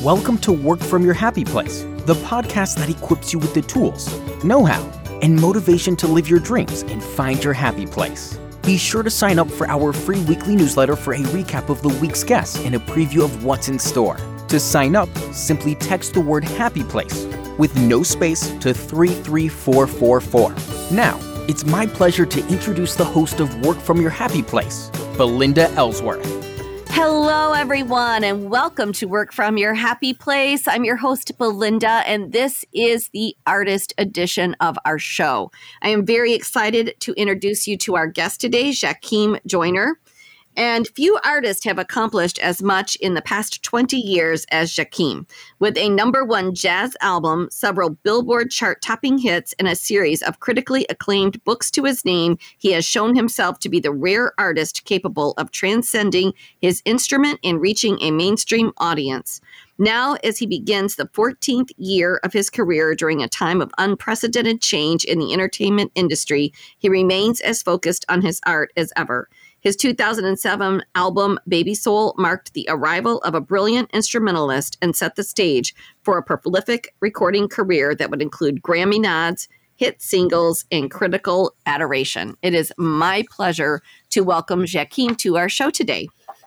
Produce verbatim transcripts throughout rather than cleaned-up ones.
Welcome to Work From Your Happy Place, the podcast that equips you with the tools, know-how, and motivation to live your dreams and find your happy place. Be sure to sign up for our free weekly newsletter for a recap of the week's guests and a preview of what's in store. To sign up, simply text the word Happy Place with no space to three three four four four. Now, it's my pleasure to introduce the host of Work From Your Happy Place, Belinda Ellsworth. Hello, everyone, and welcome to Work From Your Happy Place. I'm your host, Belinda, and this is the artist edition of our show. I am very excited to introduce you to our guest today, Jakim Joyner. And few artists have accomplished as much in the past twenty years as Jakim. With a number one jazz album, several Billboard chart-topping hits, and a series of critically acclaimed books to his name, he has shown himself to be the rare artist capable of transcending his instrument and reaching a mainstream audience. Now, as he begins the fourteenth year of his career during a time of unprecedented change in the entertainment industry, he remains as focused on his art as ever. His two thousand seven album, Baby Soul, marked the arrival of a brilliant instrumentalist and set the stage for a prolific recording career that would include Grammy nods, hit singles, and critical adoration. It is my pleasure to welcome Jakim to our show today.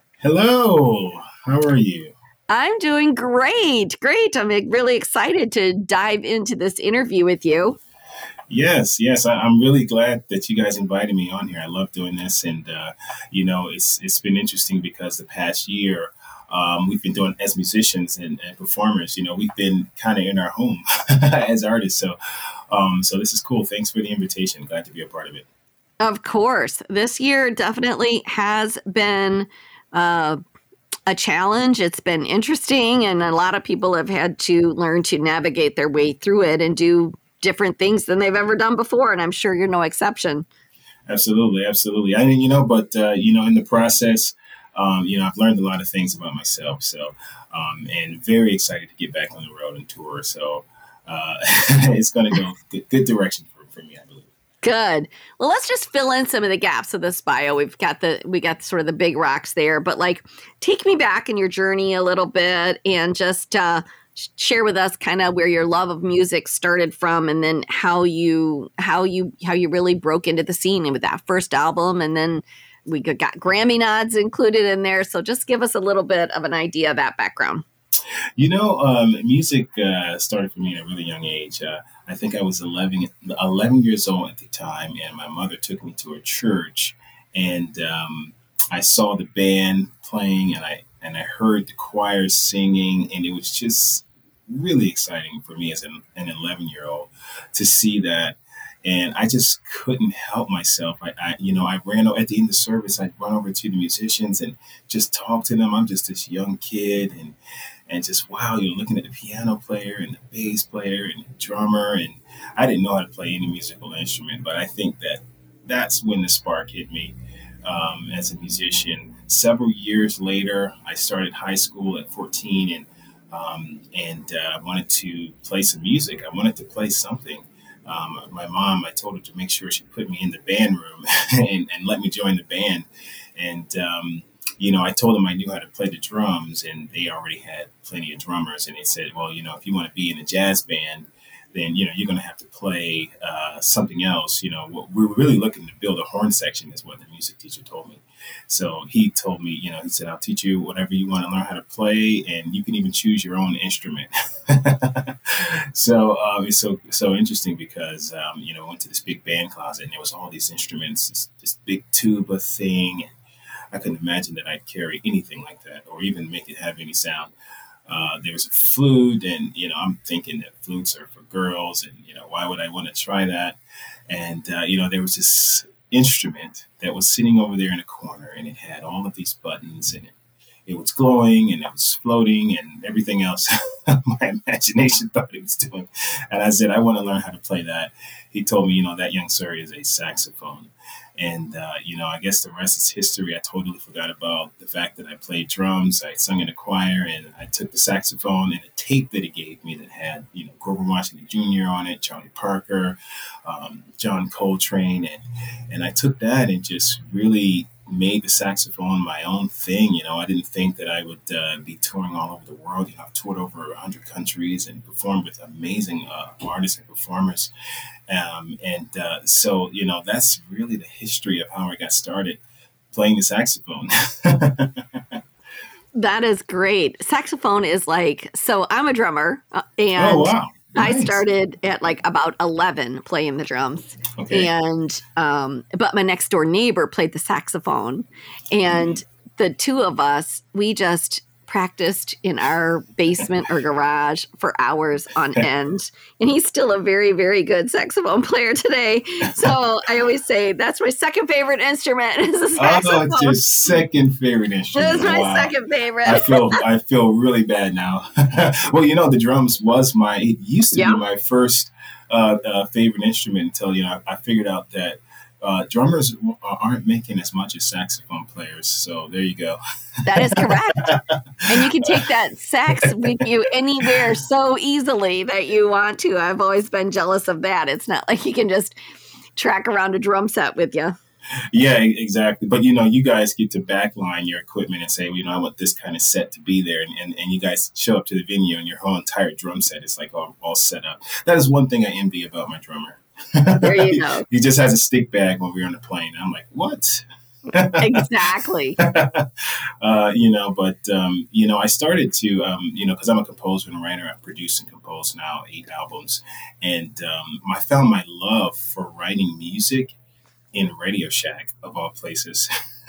Hello, how are you? I'm doing great, great. I'm really excited to dive into this interview with you. Yes, yes, I, I'm really glad that you guys invited me on here. I love doing this, and uh, you know, it's it's been interesting because the past year um, we've been doing as musicians and, and performers. You know, we've been kind of in our home as artists. So, um, so this is cool. Thanks for the invitation. Glad to be a part of it. Of course, this year definitely has been Uh, a challenge. It's been interesting, and a lot of people have had to learn to navigate their way through it and do different things than they've ever done before. And I'm sure you're no exception. Absolutely. Absolutely. I mean, you know, but, uh, you know, in the process, um, you know, I've learned a lot of things about myself. So, um, and very excited to get back on the road and tour. So, uh, it's going to go good, good direction for, for me, I believe. Good. Well, let's just fill in some of the gaps of this bio. We've got the, we got sort of the big rocks there, but like, take me back in your journey a little bit and just, uh, share with us kind of where your love of music started from, and then how you how you how you really broke into the scene with that first album, and then we got Grammy nods included in there. So just give us a little bit of an idea of that background. You know, um, music uh, started for me at a really young age. Uh, I think I was eleven, eleven years old at the time, and my mother took me to a church, and um, I saw the band playing, and I and I heard the choir singing, and it was just really exciting for me as an, an eleven-year-old to see that. And I just couldn't help myself. I, I, you know, I ran at the end of the service. I'd run over to the musicians and just talk to them. I'm just this young kid, and and just wow, you're looking at the piano player and the bass player and the drummer, and I didn't know how to play any musical instrument. But I think that that's when the spark hit me um, as a musician. Several years later, I started high school at fourteen, and um, and uh, I wanted to play some music. I wanted to play something. Um, my mom, I told her to make sure she put me in the band room and, and let me join the band. And, um, you know, I told them I knew how to play the drums, and they already had plenty of drummers. And they said, well, you know, if you want to be in a jazz band, then, you know, you're going to have to play uh, something else. You know, we're really looking to build a horn section is what the music teacher told me. So he told me, you know, he said, I'll teach you whatever you want to learn how to play, and you can even choose your own instrument. so um, it's so so interesting because, um, you know, I went to this big band closet, and there was all these instruments, this, this big tuba thing. I couldn't imagine that I'd carry anything like that or even make it have any sound. Uh, there was a flute, and, you know, I'm thinking that flutes are for girls, and, you know, why would I want to try that? And, uh, you know, there was this instrument that was sitting over there in a corner, and it had all of these buttons, and it, it was glowing, and it was floating, and everything else my imagination thought it was doing. And I said, I want to learn how to play that. He told me, you know, that young sir is a saxophone. And, uh, you know, I guess the rest is history. I totally forgot about the fact that I played drums. I sung in a choir, and I took the saxophone and a tape that he gave me that had, you know, Grover Washington Junior on it, Charlie Parker, um, John Coltrane. And, and I took that and just really made the saxophone my own thing. You know, I didn't think that I would uh, be touring all over the world. You know, I've toured over one hundred countries and performed with amazing uh, artists and performers. Um, and uh, so, you know, that's really the history of how I got started playing the saxophone. That is great. Saxophone is like, so I'm a drummer uh, and Oh, wow. Nice. I started at like about eleven playing the drums. Okay. And, um, but my next door neighbor played the saxophone, and mm. the two of us, we just practiced in our basement or garage for hours on end. And he's still a very, very good saxophone player today. So I always say that's my second favorite instrument is the saxophone. Oh, it's your second favorite instrument. It's my wow. second favorite. I feel I feel really bad now. Well, you know, the drums was my, it used to yeah. be my first uh, uh, favorite instrument until, you know, I, I figured out that Uh, drummers aren't making as much as saxophone players. So there you go. That is correct. And you can take that sax with you anywhere so easily that you want to. I've always been jealous of that. It's not like you can just track around a drum set with you. Yeah, exactly. But, you know, you guys get to backline your equipment and say, well, you know, I want this kind of set to be there. And, and, and you guys show up to the venue and your whole entire drum set is like all, all set up. That is one thing I envy about my drummer. There you go. He just has a stick bag when we're on the plane. I'm like, what? Exactly. uh, you know, but, um, you know, I started to, um, you know, because I'm a composer and writer. I've produced and composed now eight albums. And um, I found my love for writing music in Radio Shack, of all places.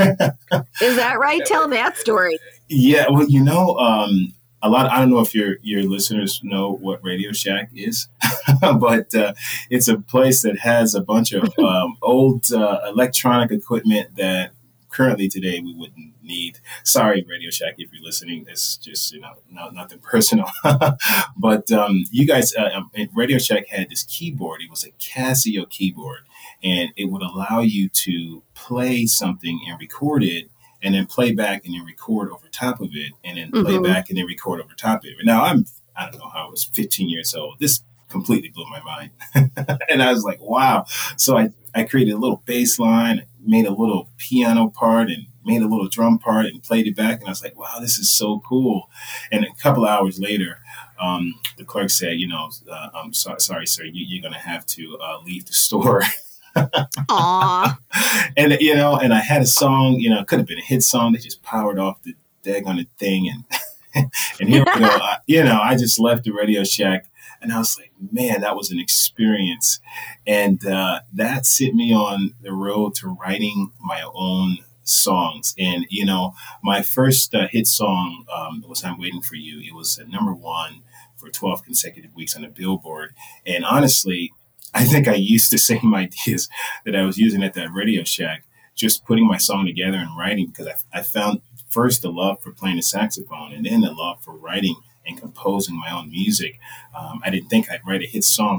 Is that right? Tell that story. Yeah, well, you know, um, a lot. I don't know if your your listeners know what Radio Shack is, but uh, it's a place that has a bunch of um, old uh, electronic equipment that currently today we wouldn't need. Sorry, Radio Shack, if you're listening. It's just, you know, no, nothing personal. But um, you guys, uh, Radio Shack had this keyboard. It was a Casio keyboard, and it would allow you to play something and record it, and then play back and then record over top of it, and then play mm-hmm. back and then record over top of it. Now, I'm, I don't know how I was fifteen years old. This completely blew my mind. And I was like, wow. So I, I created a little bass line, made a little piano part, and made a little drum part and played it back. And I was like, wow, this is so cool. And a couple of hours later, um, the clerk said, you know, uh, I'm so, sorry, sir, you, you're going to have to uh, leave the store. Aww. And, you know, and I had a song, you know, it could have been a hit song. They just powered off the daggone thing. And, and here we go. I, you know, I just left the Radio Shack, and I was like, man, that was an experience. And uh, that set me on the road to writing my own songs. And, you know, my first uh, hit song um, was I'm Waiting for You. It was uh, number one for twelve consecutive weeks on the Billboard. And honestly, I think I used the same ideas that I was using at that Radio Shack, just putting my song together and writing, because I, I found first the love for playing the saxophone and then the love for writing and composing my own music. Um, I didn't think I'd write a hit song.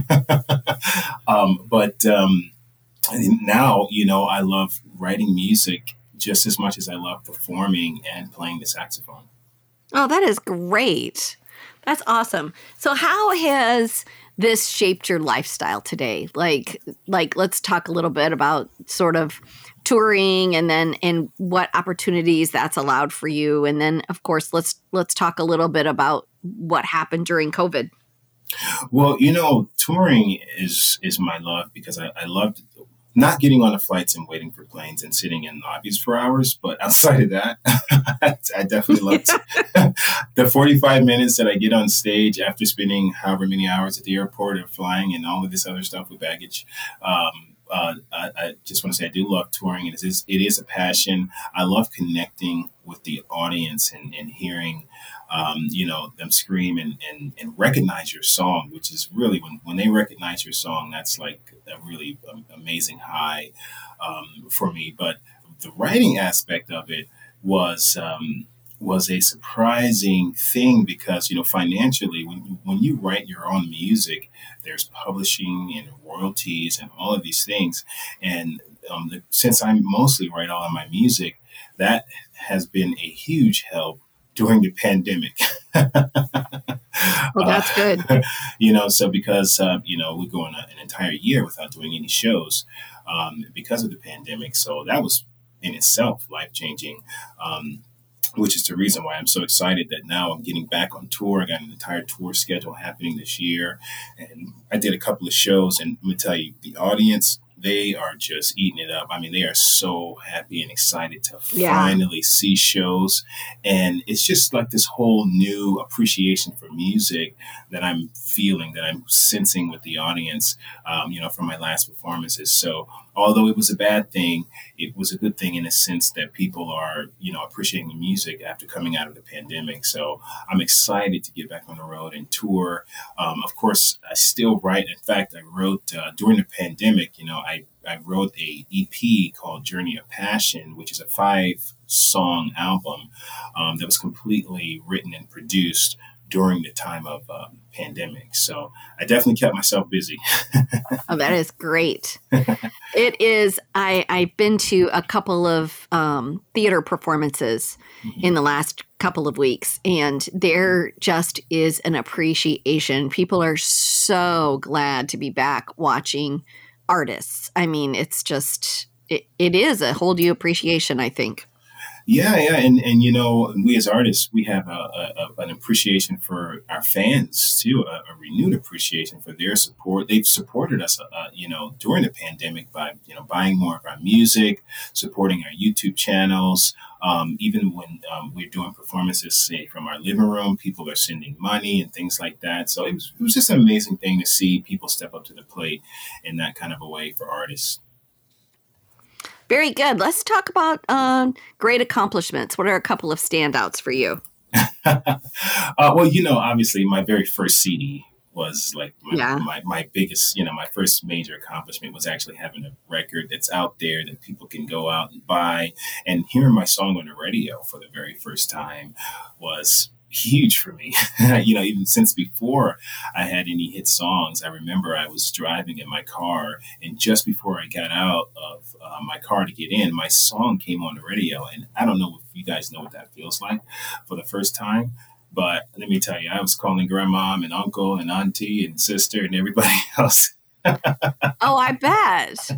um, but um, now, you know, I love writing music just as much as I love performing and playing the saxophone. Oh, that is great. That's awesome. So how has this shaped your lifestyle today? Like, like, let's talk a little bit about sort of touring, and then and what opportunities that's allowed for you. And then, of course, let's let's talk a little bit about what happened during COVID. Well, you know, touring is is my love, because I, I loved not getting on the flights and waiting for planes and sitting in lobbies for hours. But outside of that, I definitely loved the forty-five minutes that I get on stage after spending however many hours at the airport or flying and all of this other stuff with baggage. Um, uh, I, I just want to say I do love touring. It is, it is a passion. I love connecting with the audience and, and hearing Um, you know, them scream and, and, and recognize your song, which is really when, when they recognize your song, that's like a really um, amazing high um, for me. But the writing aspect of it was um, was a surprising thing, because, you know, financially, when, when you write your own music, there's publishing and royalties and all of these things. And um, the, since I mostly write all of my music, that has been a huge help during the pandemic. Well, that's good. Uh, you know, so because, uh, you know, we're going an entire year without doing any shows um, because of the pandemic. So that was in itself life changing. Um, which is the reason why I'm so excited that now I'm getting back on tour. I got an entire tour schedule happening this year. And I did a couple of shows, and let me tell you, the audience, they are just eating it up. I mean, they are so happy and excited to Yeah. finally see shows. And it's just like this whole new appreciation for music that I'm feeling, that I'm sensing with the audience, um, you know, from my last performances. So although it was a bad thing, it was a good thing in a sense that people are, you know, appreciating the music after coming out of the pandemic. So I'm excited to get back on the road and tour. Um, of course, I still write. In fact, I wrote uh, during the pandemic, you know, I, I wrote a E P called Journey of Passion, which is a five song album um, that was completely written and produced during the time of um, pandemic. So I definitely kept myself busy. Oh, that is great. It is. I, I've been to a couple of um, theater performances mm-hmm. in the last couple of weeks, and there just is an appreciation. People are so glad to be back watching artists. I mean, it's just, it, it is a whole new appreciation, I think. Yeah, yeah, and and you know, we as artists, we have a, a, an appreciation for our fans too, a, a renewed appreciation for their support. They've supported us, uh, you know, during the pandemic by you know buying more of our music, supporting our YouTube channels. Um, even when um, we're doing performances, say from our living room, people are sending money and things like that. So it was it was just an amazing thing to see people step up to the plate in that kind of a way for artists. Very good. Let's talk about um, great accomplishments. What are a couple of standouts for you? uh, well, you know, obviously my very first C D was like my, yeah. my, my biggest, you know, my first major accomplishment was actually having a record that's out there that people can go out and buy. And hearing my song on the radio for the very first time was huge for me. You know, even since before I had any hit songs, I remember I was driving in my car, and just before I got out of uh, my car to get in, my song came on the radio. And I don't know if you guys know what that feels like for the first time, but let me tell you, I was calling grandma and uncle and auntie and sister and everybody else. Oh, I bet.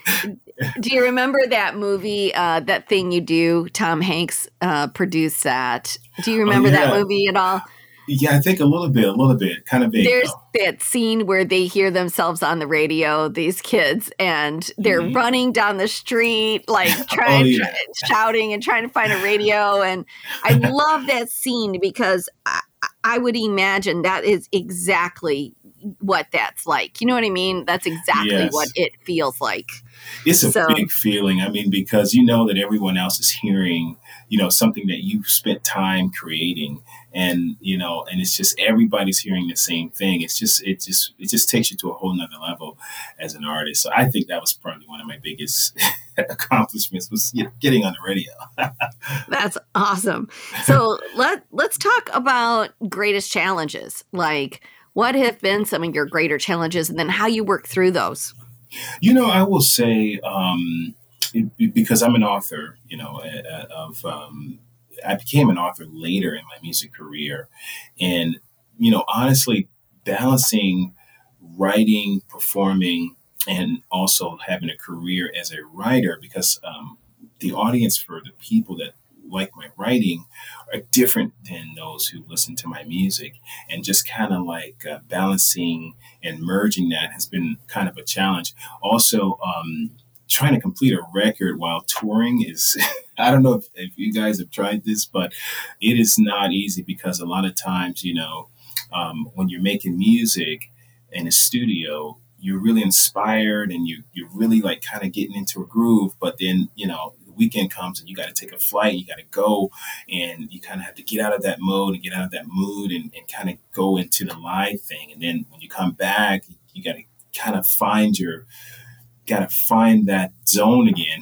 Do you remember that movie, uh, That Thing You Do? Tom Hanks uh, produced that. Do you remember oh, yeah. that movie at all? Yeah, I think a little bit, a little bit, kind of vague. There's though. that scene where they hear themselves on the radio, these kids, and they're mm-hmm. running down the street, like trying, oh, yeah. try, shouting and trying to find a radio. And I love that scene because I, I would imagine that is exactly what that's like. You know what I mean? That's exactly yes. what it feels like. It's a so, big feeling. I mean, because you know that everyone else is hearing, you know, something that you spent time creating, and you know, and it's just everybody's hearing the same thing. It's just, it just, it just takes you to a whole nother level as an artist. So I think that was probably one of my biggest accomplishments was you know, getting on the radio. That's awesome. So let let's talk about greatest challenges. Like, what have been some of your greater challenges, and then how you work through those? You know, I will say, um, it, because I'm an author, you know, uh, of, um, I became an author later in my music career. And, you know, honestly, balancing writing, performing, and also having a career as a writer, because um, the audience for the people that like my writing are different than those who listen to my music, and just kind of like uh, balancing and merging that has been kind of a challenge. Also, um, trying to complete a record while touring is, I don't know if, if you guys have tried this, but it is not easy because a lot of times, you know, um, when you're making music in a studio, you're really inspired and you, you're really like kind of getting into a groove, but then, you know, weekend comes and you got to take a flight, you got to go, and you kind of have to get out of that mode and get out of that mood and, and kind of go into the live thing. And then when you come back, you got to kind of find your, got to find that zone again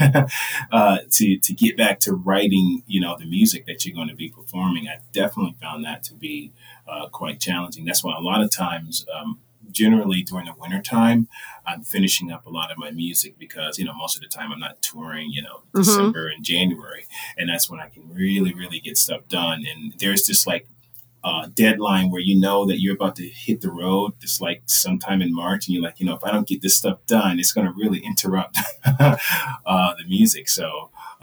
uh, to, to get back to writing, you know, the music that you're going to be performing. I definitely found that to be uh, quite challenging. That's why a lot of times, um, generally during the wintertime, I'm finishing up a lot of my music because, you know, most of the time I'm not touring, you know, mm-hmm. December and January. And that's when I can really, really get stuff done. And there's this like uh, deadline where you know that you're about to hit the road. It's like sometime in March and you're like, you know, if I don't get this stuff done, it's going to really interrupt uh, the music. So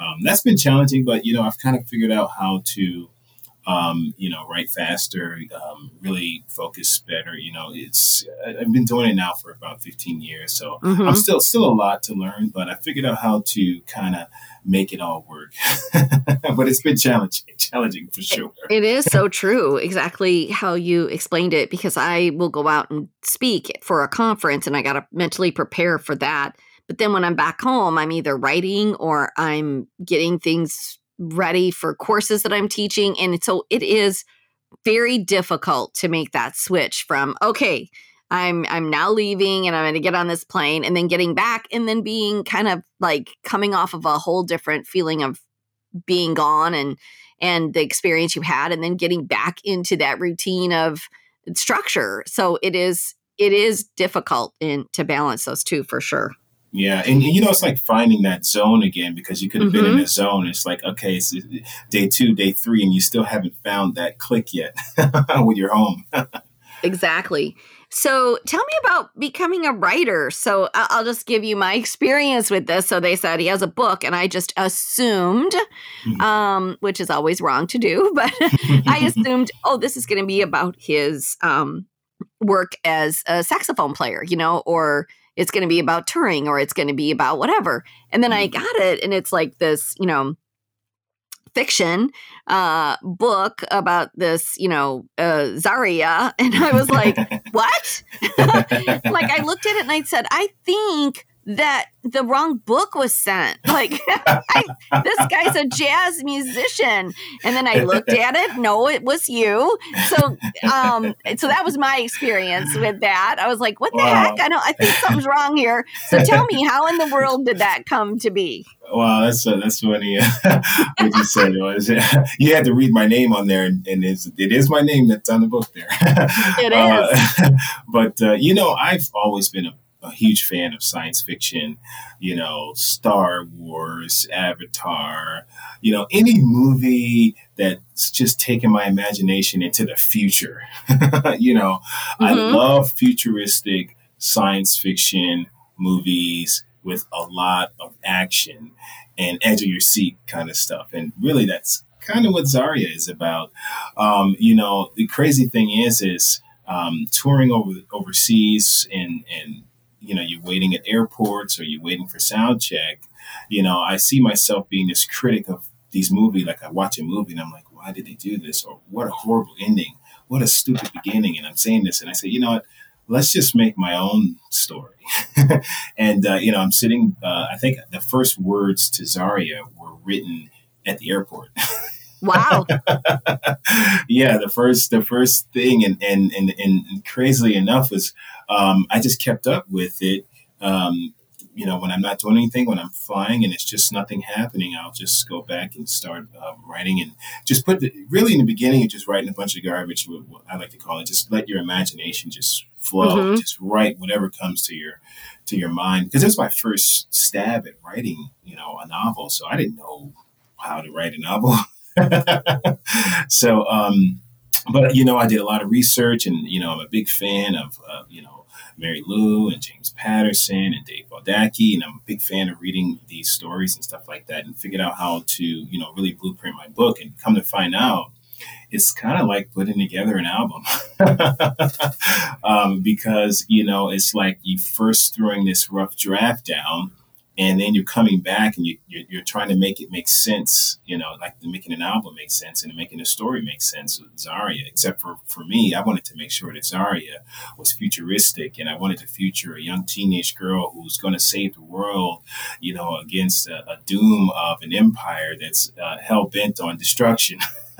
um, that's been challenging, but, you know, I've kind of figured out how to, um, you know, write faster, um, really focus better. You know, it's, I've been doing it now for about fifteen years. So Mm-hmm. I'm still, still a lot to learn, but I figured out how to kind of make it all work. But it's been challenging, challenging for sure. It is so true, exactly how you explained it, because I will go out and speak for a conference and I got to mentally prepare for that. But then when I'm back home, I'm either writing or I'm getting things ready for courses that I'm teaching. And so it is very difficult to make that switch from, okay, I'm I'm now leaving and I'm going to get on this plane, and then getting back and then being kind of like coming off of a whole different feeling of being gone and and the experience you had, and then getting back into that routine of structure. So it is it is difficult in to balance those two for sure. Yeah. And, you know, it's like finding that zone again, because you could have Mm-hmm. been in a zone. It's like, okay, it's day two, day three, and you still haven't found that click yet when you're home. Exactly. So tell me about becoming a writer. So I- I'll just give you my experience with this. So they said he has a book, and I just assumed, um, which is always wrong to do, but I assumed, oh, this is going to be about his um, work as a saxophone player, you know, or it's going to be about touring, or it's going to be about whatever. And then I got it, and it's like this, you know, fiction uh, book about this, you know, uh, Zaria. And I was like, what? Like, I looked at it and I said, I think that the wrong book was sent. Like, I, this guy's a jazz musician. And then I looked at it. No, it was you. So, um, so that was my experience with that. I was like, what the Wow. heck? I don't, I think something's wrong here. So tell me, how in the world did that come to be? Wow, that's uh, that's funny. What you said was you had to read my name on there, and, and it's, it is my name that's on the book there. It Uh, but uh, you know, I've always been a, a huge fan of science fiction. You know, Star Wars, Avatar. You know, any movie that's just taken my imagination into the future. You know, I Mhm. love futuristic science fiction movies with a lot of action and edge of your seat kind of stuff. And really, that's kind of what Zaria is about. Um, you know, the crazy thing is, is um, touring over overseas and, and, you know, you're waiting at airports or you're waiting for sound check. You know, I see myself being this critic of these movies. Like, I watch a movie and I'm like, why did they do this? Or what a horrible ending. What a stupid beginning. And I'm saying this and I say, you know what? Let's just make my own story. And, uh, you know, I'm sitting, uh, I think the first words to Zaria were written at the airport. Wow. Yeah, the first, the first thing. And, and, and, and crazily enough was, um, I just kept up with it. Um, you know, when I'm not doing anything, when I'm flying and it's just nothing happening, I'll just go back and start uh, writing and just put the, really in the beginning, you're just writing a bunch of garbage, what I like to call it. Just let your imagination just flow, Mhm. just write whatever comes to your, to your mind. Because it was my first stab at writing, you know, a novel. So I didn't know how to write a novel. So, um, but, you know, I did a lot of research and, you know, I'm a big fan of, uh, you know, Mary Lou and James Patterson and Dave Baldacci. And I'm a big fan of reading these stories and stuff like that and figured out how to, you know, really blueprint my book. And come to find out, it's kind of like putting together an album. um, because, you know, it's like you first throwing this rough draft down and then you're coming back and you, you're, you're trying to make it make sense, you know, like making an album make sense and making a story make sense with Zaria. Except for, for me, I wanted to make sure that Zaria was futuristic and I wanted to feature a young teenage girl who's going to save the world, you know, against a, a doom of an empire that's uh, hell bent on destruction.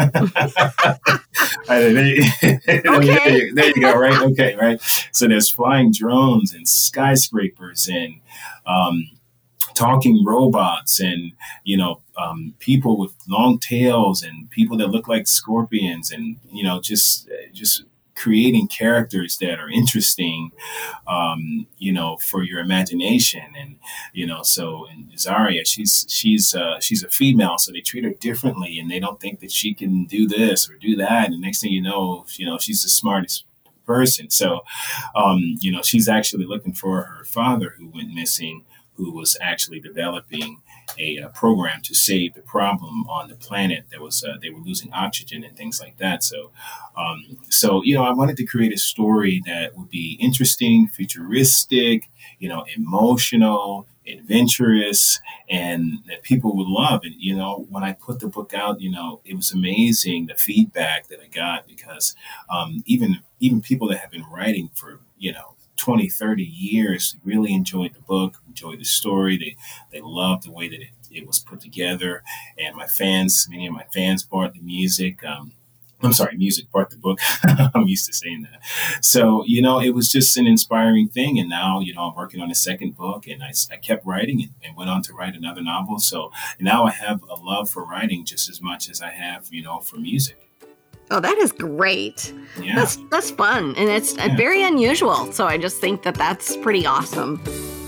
there, you, there, you, there you go, right? Okay, right. So there's flying drones and skyscrapers and um, talking robots and, you know, um, people with long tails and people that look like scorpions and, you know, just just creating characters that are interesting, um, you know, for your imagination. And, you know, so in Zaria, she's she's uh, she's a female, so they treat her differently and they don't think that she can do this or do that. And the next thing you know, you know, she's the smartest person. So, um, you know, she's actually looking for her father who went missing, who was actually developing a, a program to save the problem on the planet. That was uh, they were losing oxygen and things like that. So, um, so you know, I wanted to create a story that would be interesting, futuristic, you know, emotional, adventurous, and that people would love. And you know, when I put the book out, you know, it was amazing the feedback that I got, because um, even even people that have been writing for, you know, twenty, thirty years really enjoyed the book, enjoyed the story. They they loved the way that it, it was put together. And my fans, many of my fans bought the music. Um, I'm sorry, music bought the book. I'm used to saying that. So, you know, it was just an inspiring thing. And now, you know, I'm working on a second book, and I, I kept writing and, and went on to write another novel. So now I have a love for writing just as much as I have, you know, for music. Oh, that is great. Yeah. That's that's fun, and it's yeah. very unusual. So I just think that that's pretty awesome.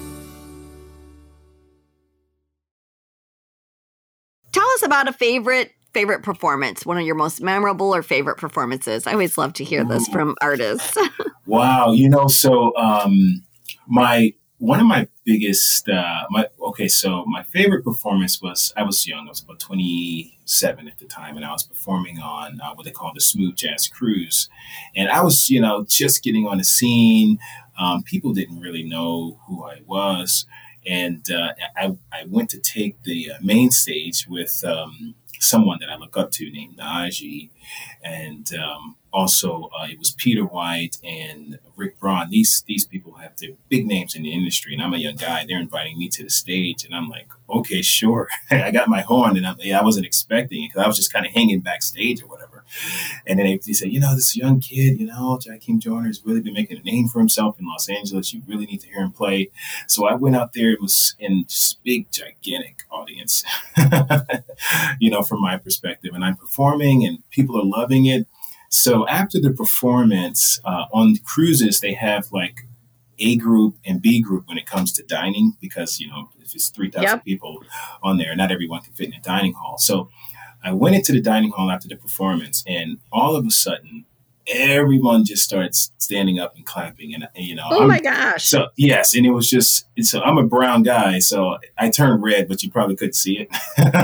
Tell us about a favorite favorite performance, one of your most memorable or favorite performances. I always love to hear this from artists. Wow, you know, so um, my one of my biggest, uh, my okay, so my favorite performance was, I was young, I was about twenty-seven at the time, and I was performing on uh, what they call the Smooth Jazz Cruise. And I was, you know, just getting on the scene. Um, people didn't really know who I was. And uh, I, I went to take the uh, main stage with um, someone that I look up to named Najee. And um, also uh, it was Peter White and Rick Braun. These these people have their big names in the industry, and I'm a young guy. They're inviting me to the stage, and I'm like, okay, sure. I got my horn, and I, yeah, I wasn't expecting it, because I was just kind of hanging backstage or whatever. And then they, they said, you know, this young kid, you know, Jakeem Joyner has really been making a name for himself in Los Angeles. You really need to hear him play. So I went out there. It was in this big, gigantic audience, you know, from my perspective. And I'm performing, and people are loving it. So after the performance, uh, on cruises, they have like A group and B group when it comes to dining, because, you know, if it's three thousand yep. people on there, not everyone can fit in a dining hall. So I went into the dining hall after the performance, and all of a sudden, everyone just starts standing up and clapping. And, you know, oh I'm, my gosh. So, yes. And it was just, so I'm a brown guy, so I turned red, but you probably couldn't see it.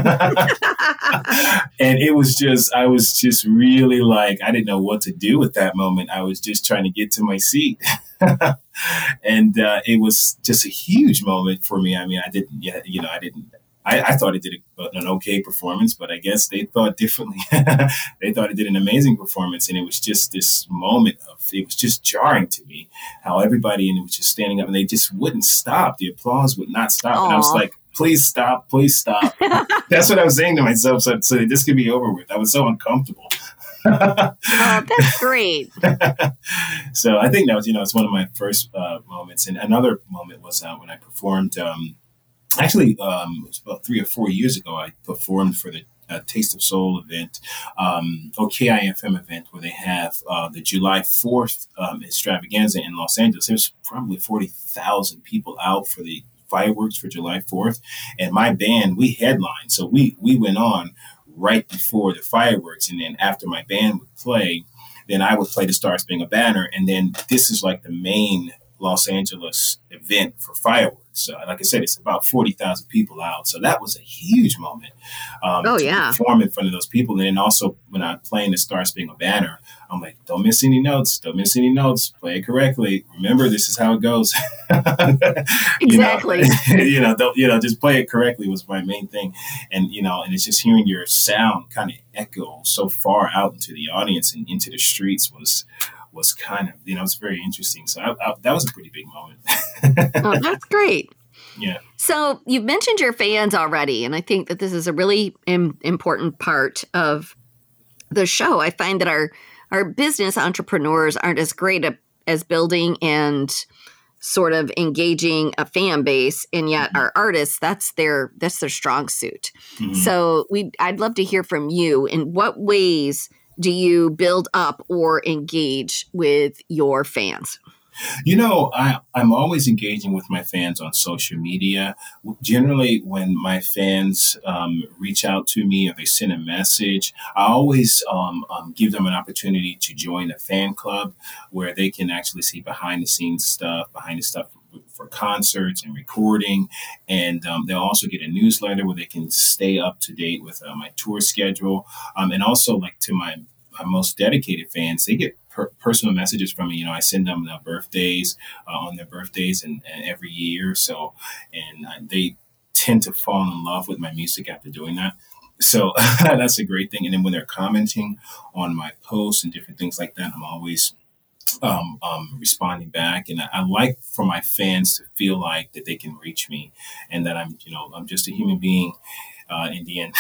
And it was just, I was just really like, I didn't know what to do with that moment. I was just trying to get to my seat. And uh, it was just a huge moment for me. I mean, I didn't, you know, I didn't, I, I thought it did a, an okay performance, but I guess they thought differently. They thought it did an amazing performance. And it was just this moment of, it was just jarring to me how everybody, and it was just standing up, and they just wouldn't stop. The applause would not stop. Aww. And I was like, please stop, please stop. That's what I was saying to myself. So, so this could be over with. I was so uncomfortable. Oh, that's great. So I think that was, you know, it's one of my first uh, moments. And another moment was uh, when I performed, um, Actually, um, it was about three or four years ago, I performed for the uh, Taste of Soul event, um, or K I F M event, where they have uh, the July fourth um, extravaganza in Los Angeles. There's probably forty thousand people out for the fireworks for July fourth. And my band, we headlined. So we, we went on right before the fireworks. And then after my band would play, then I would play the Star Spangled Banner. And then this is like the main Los Angeles event for fireworks. So, like I said, it's about forty thousand people out. So that was a huge moment. Um, oh, to yeah. perform in front of those people. And then also when I'm playing the Star Spangled Banner, I'm like, don't miss any notes. Don't miss any notes. Play it correctly. Remember, this is how it goes. Exactly. You know, you know, don't, you know, just play it correctly was my main thing. And, you know, and it's just hearing your sound kind of echo so far out into the audience and into the streets was was kind of, you know, it's very interesting. So I, I, that was a pretty big moment. Oh, that's great. Yeah. So you've mentioned your fans already, and I think that this is a really im- important part of the show. I find that our our business entrepreneurs aren't as great at, as building and sort of engaging a fan base, and yet mm-hmm. our artists, that's their that's their strong suit. Mm-hmm. So we I'd love to hear from you. In what ways do you build up or engage with your fans? You know, I, I'm always engaging with my fans on social media. Generally, when my fans um, reach out to me or they send a message, I always um, um, give them an opportunity to join a fan club where they can actually see behind the scenes stuff, behind the stuff, for concerts and recording. And um, they'll also get a newsletter where they can stay up to date with uh, my tour schedule. Um, and also, like, to my, my most dedicated fans, they get per- personal messages from me. You know, I send them uh, birthdays uh, on their birthdays and, and every year. So, and uh, they tend to fall in love with my music after doing that. So that's a great thing. And then when they're commenting on my posts and different things like that, I'm always um, um, responding back. And I, I like for my fans to feel like that they can reach me and that I'm, you know, I'm just a human being uh, in the end,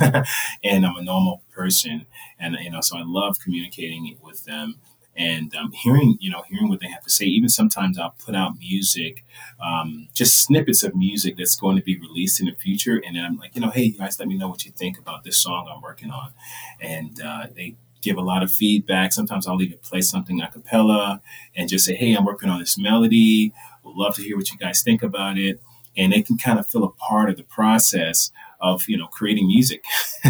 and I'm a normal person. And, you know, so I love communicating with them and um, hearing, you know, hearing what they have to say. Even sometimes I'll put out music, um, just snippets of music that's going to be released in the future. And then I'm like, you know, hey, you guys, let me know what you think about this song I'm working on. And uh, they give a lot of feedback. Sometimes I'll even play something a cappella and just say, hey, I'm working on this melody. Would love to hear what you guys think about it. And they can kind of feel a part of the process of, you know, creating music.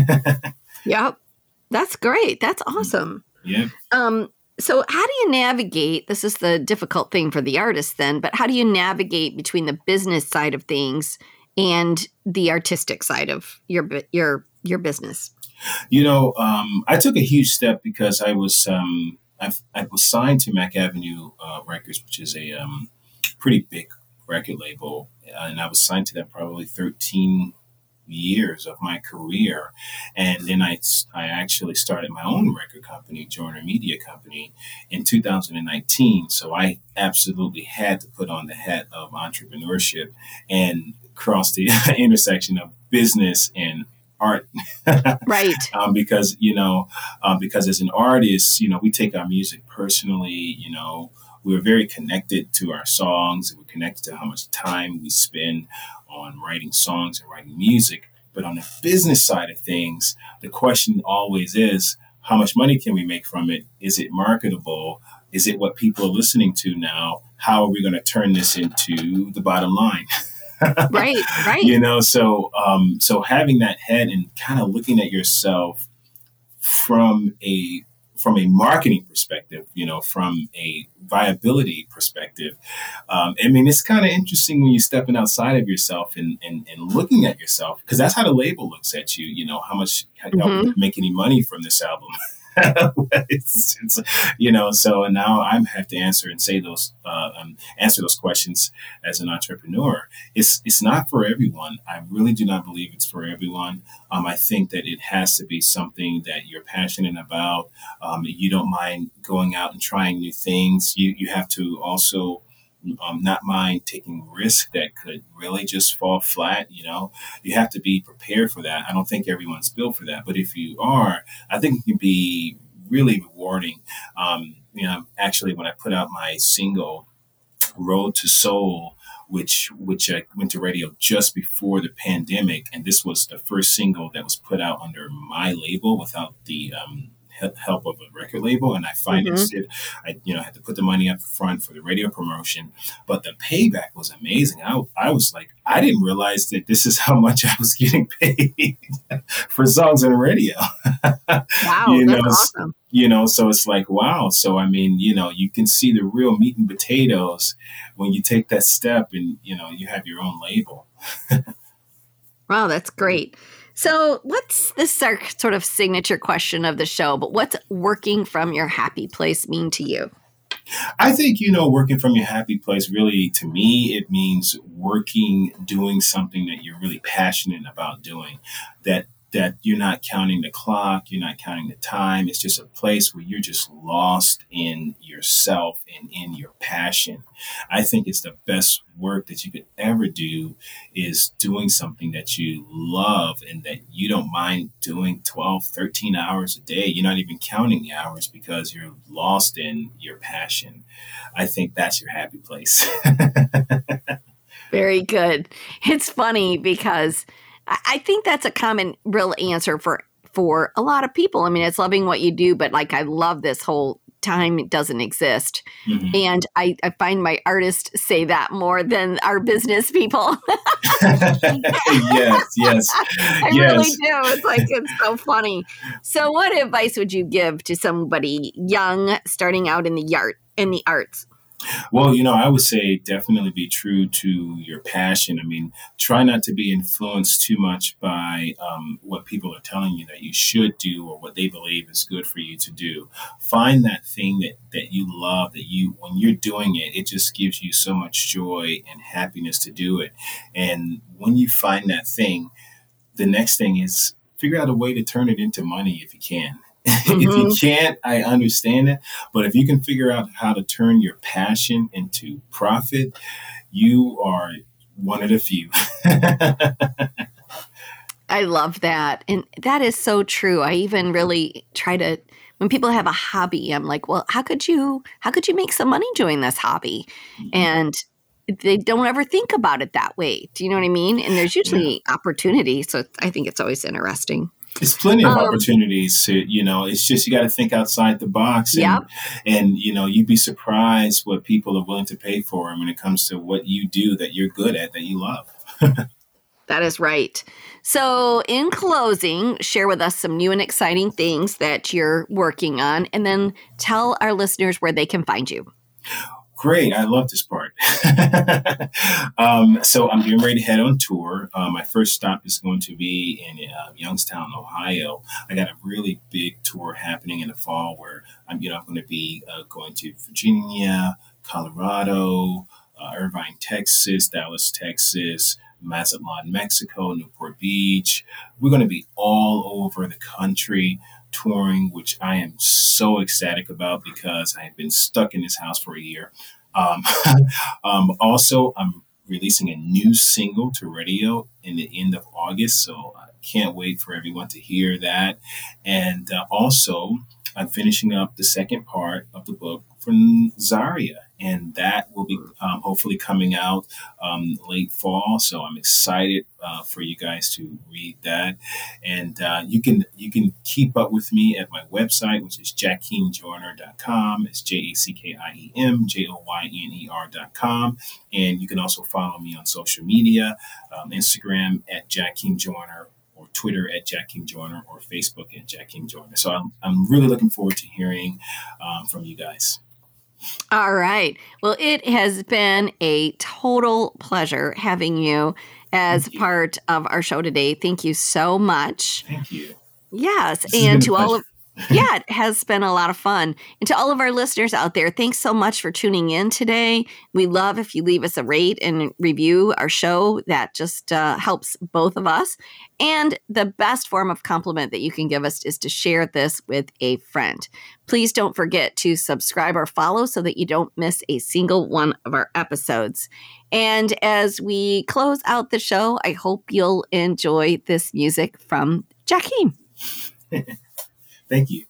Yep. That's great. That's awesome. Yeah. Um, so how do you navigate, this is the difficult thing for the artist then, but how do you navigate between the business side of things and the artistic side of your, bu- your, your business? You know, um, I took a huge step because I was, um, I, I was signed to Mac Avenue uh, Records, which is a um, pretty big record label. And I was signed to them probably thirteen years of my career. And then I, I actually started my own record company, Joyner Media Company, in two thousand nineteen. So I absolutely had to put on the hat of entrepreneurship and cross the intersection of business and art. Right. um, because, you know, um, because as an artist, you know, we take our music personally, you know, we're very connected to our songs. We're connected to how much time we spend on writing songs and writing music. But on the business side of things, the question always is, how much money can we make from it? Is it marketable? Is it what people are listening to now? How are we going to turn this into the bottom line? Right, right. You know, so um, so having that head and kind of looking at yourself from a from a marketing perspective, you know, from a viability perspective. Um, I mean, it's kind of interesting when you're stepping outside of yourself and, and, and looking at yourself, because that's how the label looks at you, you know, how much, how Mm-hmm. you make any money from this album. it's, it's, you know, so now I have to answer and say those, uh, um, answer those questions as an entrepreneur. It's, it's not for everyone. I really do not believe it's for everyone. Um, I think that it has to be something that you're passionate about. Um, you don't mind going out and trying new things. You, you have to also Um, not mind taking risks that could really just fall flat. You know, you have to be prepared for that. I don't think everyone's built for that, but if you are, I think it can be really rewarding. Um, you know, actually, when I put out my single "Road to Soul," which which uh, went to radio just before the pandemic, and this was the first single that was put out under my label without the um, help of a record label, and I financed mm-hmm. it. I, you know, had to put the money up front for the radio promotion, but the payback was amazing. I, I was like, I didn't realize that this is how much I was getting paid for songs on the radio. Wow, you that's know, awesome. You know, so it's like, wow. So, I mean, you know, you can see the real meat and potatoes when you take that step and, you know, you have your own label. Wow, that's great. So what's this is our sort of signature question of the show, but what's working from your happy place mean to you? I think, you know, working from your happy place, really, to me, it means working, doing something that you're really passionate about doing, that that you're not counting the clock, you're not counting the time. It's just a place where you're just lost in yourself and in your passion. I think it's the best work that you could ever do is doing something that you love and that you don't mind doing twelve, thirteen hours a day. You're not even counting the hours because you're lost in your passion. I think that's your happy place. Very good. It's funny because I think that's a common real answer for, for a lot of people. I mean, it's loving what you do, but like, I love this whole time doesn't exist. Mm-hmm. And I, I find my artists say that more than our business people. Yes, yes. I yes. really do. It's like, it's so funny. So what advice would you give to somebody young starting out in the art, in the arts? Well, you know, I would say definitely be true to your passion. I mean, try not to be influenced too much by um, what people are telling you that you should do or what they believe is good for you to do. Find that thing that, that you love, that you, when you're doing it, it just gives you so much joy and happiness to do it. And when you find that thing, the next thing is figure out a way to turn it into money if you can. If you Mm-hmm. can't, I understand it. But if you can figure out how to turn your passion into profit, you are one of the few. I love that. And that is so true. I even really try to, when people have a hobby, I'm like, well, how could you, how could you make some money doing this hobby? And they don't ever think about it that way. Do you know what I mean? And there's Yeah. usually opportunity. So I think it's always interesting. It's plenty of Um, opportunities to, you know, it's just you got to think outside the box and, Yep. and, you know, you'd be surprised what people are willing to pay for when it comes to what you do that you're good at, that you love. That is right. So, in closing, share with us some new and exciting things that you're working on, and then tell our listeners where they can find you. Great. I love this part. um, so I'm getting ready to head on tour. Uh, my first stop is going to be in uh, Youngstown, Ohio. I got a really big tour happening in the fall where I'm, you know, I'm going to be uh, going to Virginia, Colorado, uh, Irvine, Texas, Dallas, Texas, Mazatlan, Mexico, Newport Beach. We're going to be all over the country touring, which I am so ecstatic about because I have been stuck in this house for a year. Um, um, also, I'm releasing a new single to radio in the end of August, so I can't wait for everyone to hear that. And uh, also, I'm finishing up the second part of the book from Zaria, and that will be um, hopefully coming out um, late fall. So I'm excited uh, for you guys to read that, and uh, you can you can keep up with me at my website, which is jakeem joyner dot com. It's J A C K I E M J O Y N E R dot com, and you can also follow me on social media, um, Instagram at Jakeem Joyner, or Twitter at Jakeem Joyner, or Facebook at Jakeem Joyner. So I'm, I'm really looking forward to hearing um, from you guys. All right. Well, it has been a total pleasure having you as Thank you. part of our show today. Thank you so much. Thank you. Yes. This has And been to a all pleasure. of yeah, it has been a lot of fun. And to all of our listeners out there, thanks so much for tuning in today. We love if you leave us a rate and review our show. That just uh, helps both of us. And the best form of compliment that you can give us is to share this with a friend. Please don't forget to subscribe or follow so that you don't miss a single one of our episodes. And as we close out the show, I hope you'll enjoy this music from Jakeem. Thank you.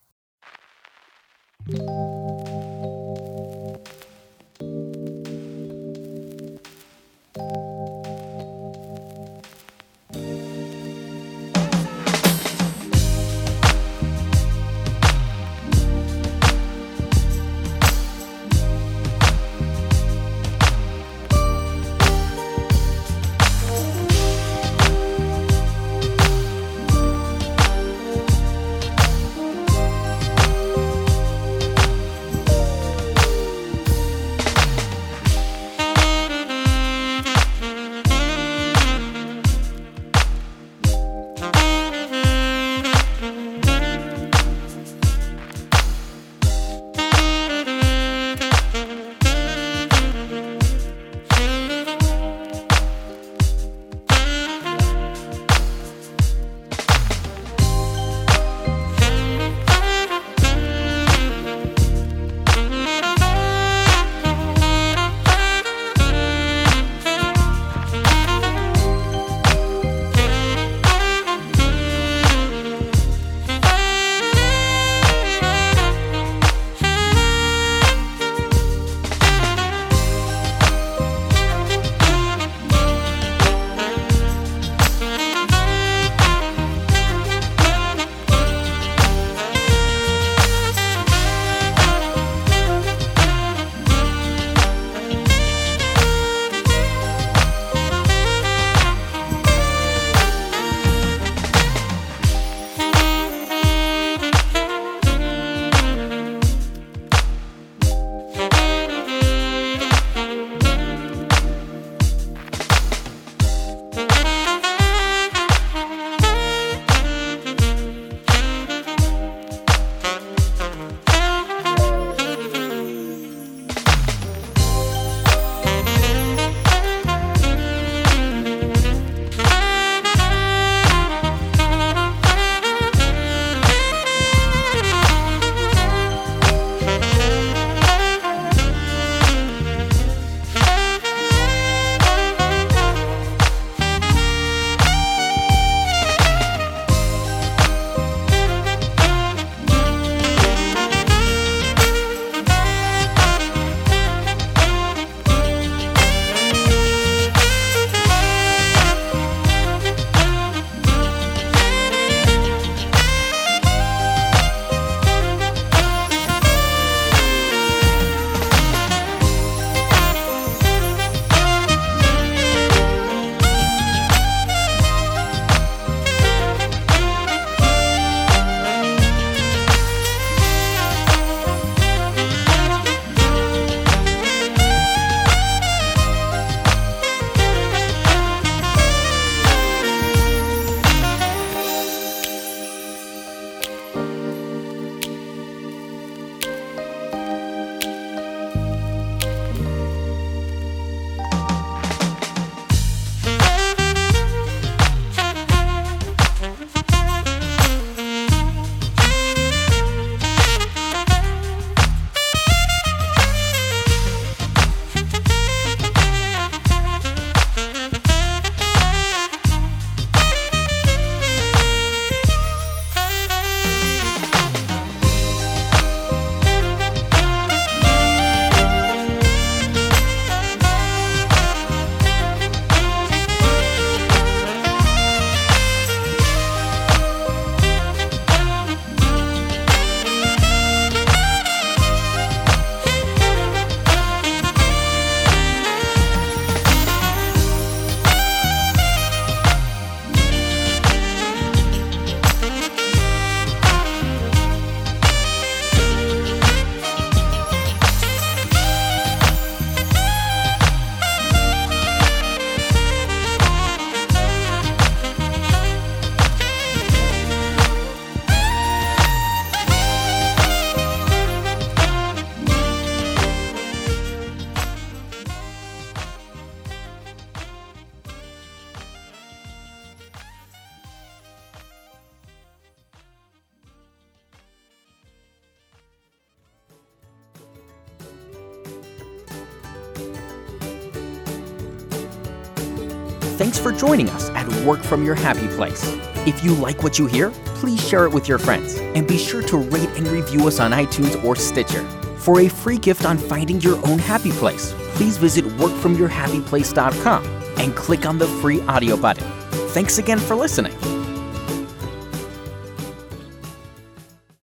thanks for joining us at Work From Your Happy Place. If you like what you hear, please share it with your friends and be sure to rate and review us on iTunes or Stitcher. For a free gift on finding your own happy place, please visit work from your happy place dot com and click on the free audio button. Thanks again for listening.